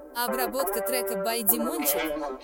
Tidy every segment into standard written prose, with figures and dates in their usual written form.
Обработка трека by Димончик.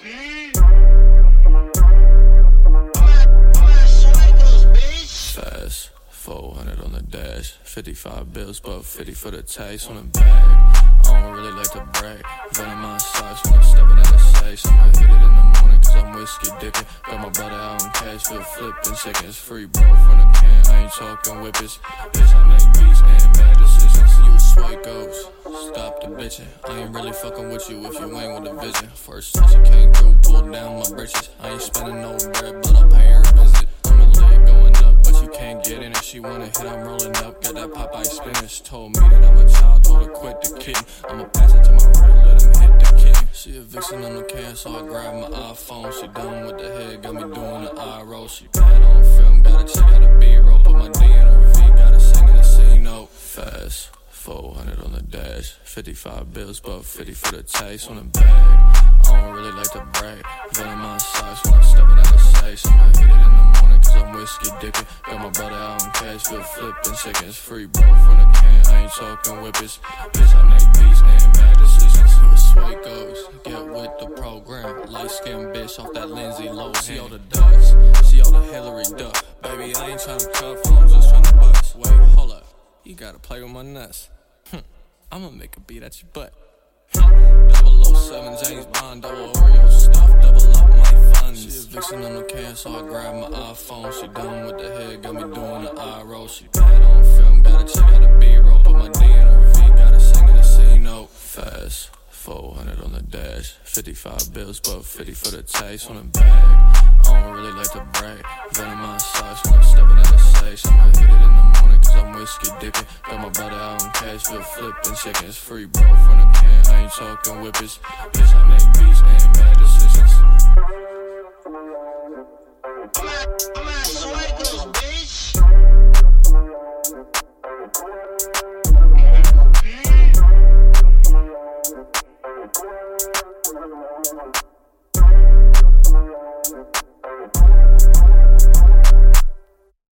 Fast, 400 on the dash, 55 bills, but 50 for the taste on the bag. I don't really like to brag, venom my socks when I'm stepping out of safe. I'ma hit it in the morning cause I'm whiskey dickin'. Got my brother out in cash, feel flippin', chickens free, bro, from the can. I ain't talking whippets, bitch, I make beats and bad decisions. You a swipe ghost, stop the bitchin'. I ain't really fucking with you if you ain't with a vision. First time she came through, pulled down my britches. I ain't spending no bread, but I'll pay her a visit. I'm a leg going up, but you can't get in it. She wanna hit, I'm rolling up, got that Popeye spinach. Told me that I'm a child, told her quit the kitten. I'ma pass it to my right, let him hit the king. She a vixen on the can, so I grab my iPhone. She done with the head, got me doing the eye roll. She bad on film, gotta check out the B-roll. Put my D in her V, gotta sing in the C note. Fast, 400 on the dash, 55 bills, but 50 for the taste on the bag. I don't really like to brag, venom my socks when I'm stepping out of safe. I'ma hit it in the morning cause I'm whiskey dickin'. Got my brother out in cash, feel flippin', chickens free, bro, from the can. I ain't talking whippets, bitch, I make beats and bad decisions. You a swipe ghost, get with the program. Light skin bitch off that Lindsay Lohan. See all the ducks, see all the Hillary Duck. Baby, I ain't tryna cuff, I'm just tryna bust. Wait, hold up, you gotta play with my nuts. I'ma make a beat at your butt. 007 James Bond, double Oreo stuff, double up my funds. She a vixen on the can, so I grab my iPhone. She done with the head, got me doing the eye roll. She bad on film, gotta check out the B-roll. Put my D in her V, gotta sing in the C note. Fast, 400 on the dash, 55 bills, but 50 for the taste on the bag. I don't really like to brag, venom my socks when I'm stepping out of safe. I'ma hit it in the morning cause I'm whiskey dickin'. Got my brother out in cash, feel flippin', chickens free, bro, from the can. I ain't talking whippets, bitch, I make beats and bad decisions. I'm at Swagos, bitch.